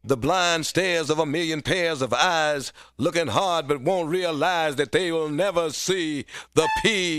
The blind stares of a million pairs of eyes, looking hard but won't realize that they will never see the P.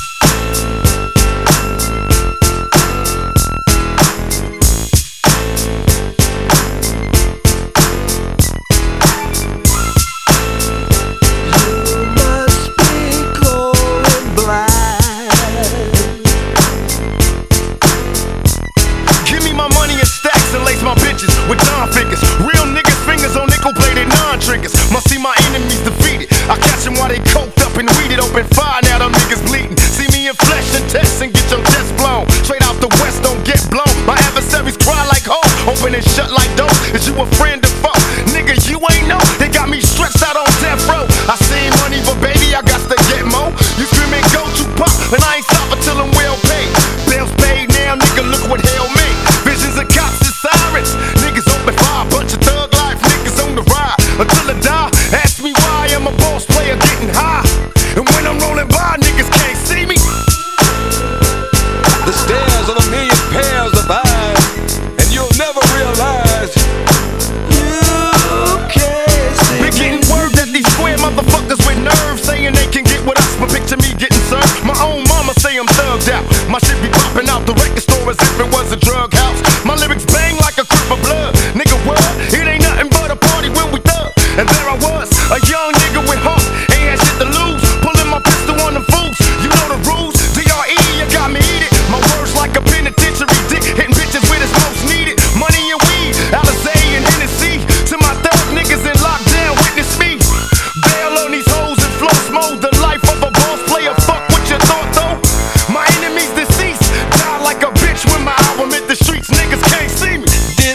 My bitches with Don figures, real niggas fingers on nickel-plated non-triggers. Must see my enemies defeated. I catch them while they coked up and weeded. Open fire, now them niggas bleeding. See me in flesh and test and get your chest blown. Straight out the west, don't get blown. My adversaries cry like ho, open and shut like dope. Is you a friend or foe? Nigga, you ain't know. They got me stretched out on death row. I seen money, but baby, I got to get more. You screaming go to pop, and I ain't stopping till I'm well paid. Bills paid now, nigga, look what hell made. Visions of cops and sirens. Niggas open fire, bunch of thug life niggas on the ride until I die. Ask me why I'm a boss player getting high, and when I'm rolling by, niggas can't see me. The stares of a million pairs of eyes, and you'll never realize you can't see me. Been getting word that these square motherfuckers with nerves saying they can get with us, but picture me getting served. My own mama say I'm thugged out. My shit be popping out the record store as if it was a drug house. My lyrics bang like a crip of blood. Nigga, what? It ain't nothing but a party when we thug. And there I was, a young nigga with heart, ain't had shit to lose. Pulling my pistol on them fools. You know the rules. DRE, you got me eat it. My words like a penitentiary dick, hitting bitches where it's most needed. Money and weed, Alizé and Hennessy. To my thug niggas in lockdown, witness me. Bail on these hoes and floss mode. The life of a boss player. Fuck what you thought though. My enemies deceased. Die like a bitch when my album hit the streets. Niggas can't see me.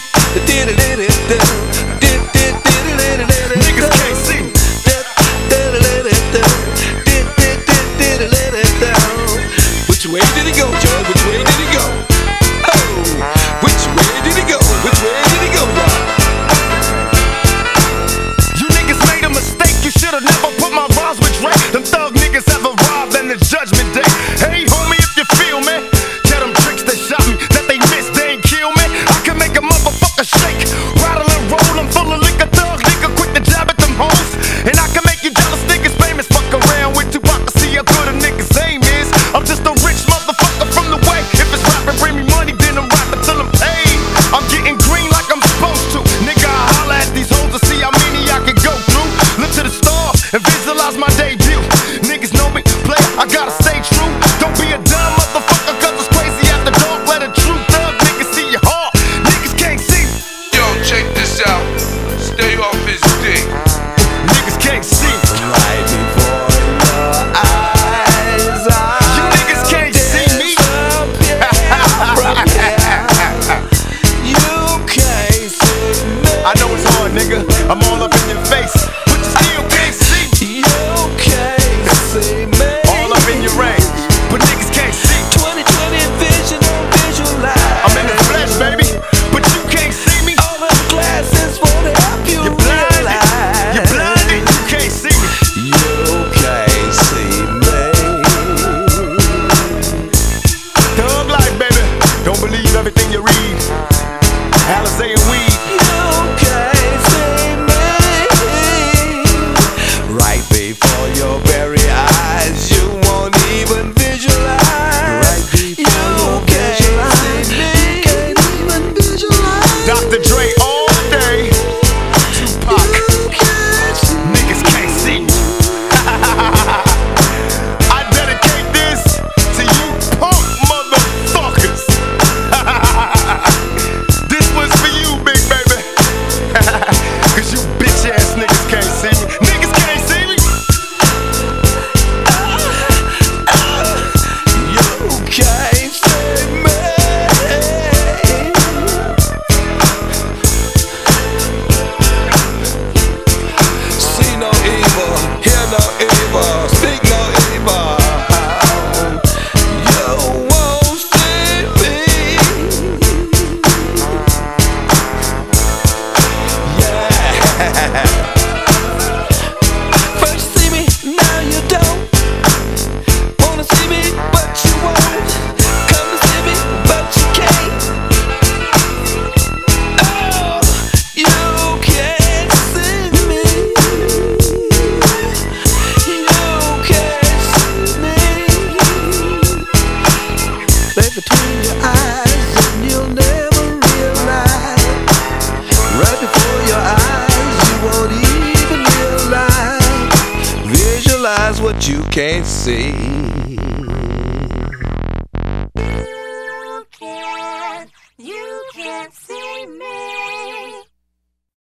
Niggas can't see me. Which way did he go, Joe? Which way did he go? Oh, which way did he go? Which way did he go, y'all? You niggas made a mistake. You should've never put my rhymes with Drake. Them thug niggas have arrived and it's judgment day. Hey, homie, if you feel me, tell them tricks that shot me, that they missed, they ain't kill me. I can make a motherfucker shake, rattle and roll. I'm full of liquor, thug nigga, quick to jab at them hoes. And I can make you jealous niggas famous. Fuck around with Tupac to see how good a nigga's aim is. I'm just a rich motherfucker from the way. If it's rapping, bring me money, then I'm rapping till I'm paid. I'm getting green like I'm supposed to. Nigga, I holla at these hoes to see how many I can go through. Look to the stars and visualize my debut. Niggas know me, play, I gotta stay true. Don't be a dumb motherfucker, cause it's crazy after dark. Let a true thug nigga see your heart. Niggas can't see me. Yo, check this out. Stay off his dick. Niggas can't see me. Right before your eyes, You niggas can't see me. you can't see me. I know it's hard, nigga. I'm all up in your face.